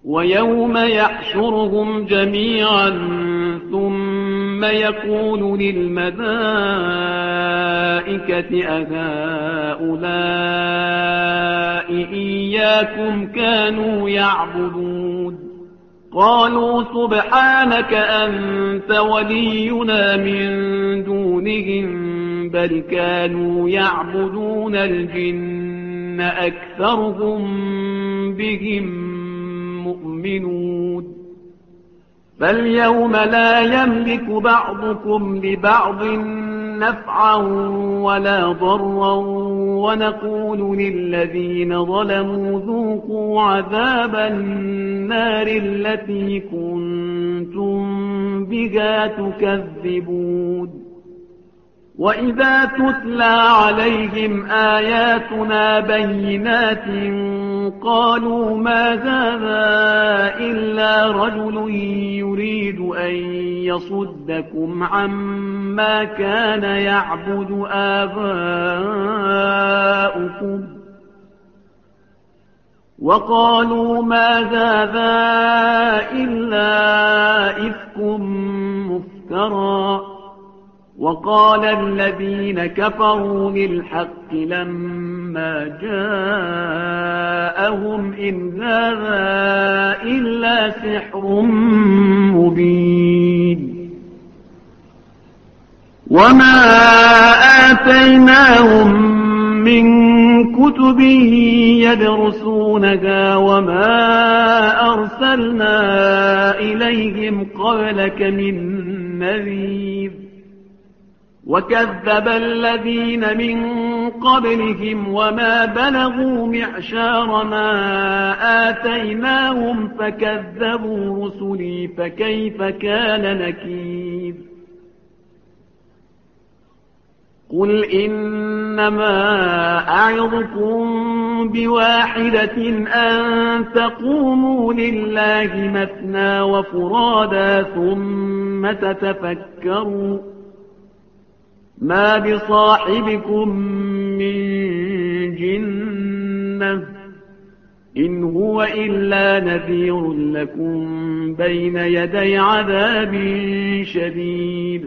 ويوم يحشرهم جميعا ثم يقول للملائكة أهؤلاء إياكم كانوا يعبدون قالوا سبحانك أنت ولينا من دونهم بل كانوا يعبدون الجن أكثرهم بهم مؤمنون فاليوم لا يملك بعضكم لبعض نفعا ولا ضرا ونقول للذين ظلموا ذوقوا عذاب النار التي كنتم بها تكذبون وإذا تتلى عليهم آياتنا بينات قالوا ما هذا إلا رجل يريد أن يصدكم عما كان يعبد آباؤكم وقالوا ما هذا إلا إفك مفترى وقال الذين كفروا للحق لما جاءهم إن هذا إلا سحر مبين وما آتيناهم من كتب يدرسونها وما أرسلنا إليهم قبلك من نذير وكذب الذين من قبلهم وما بلغوا معشار ما آتيناهم فكذبوا رسلي فكيف كان نكير قل إنما أعظكم بواحدة أن تقوموا لله مثنى وفرادا ثم تتفكروا ما بصاحبكم من جنة إن هو إلا نذير لكم بين يدي عذاب شديد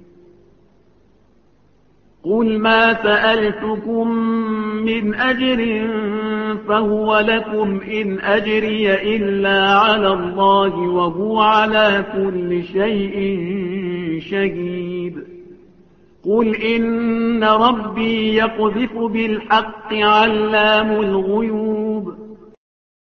قل ما سألتكم من أجر فهو لكم إن أجري إلا على الله وهو على كل شيء شهيد قل إن ربي يقذف بالحق علام الغيوب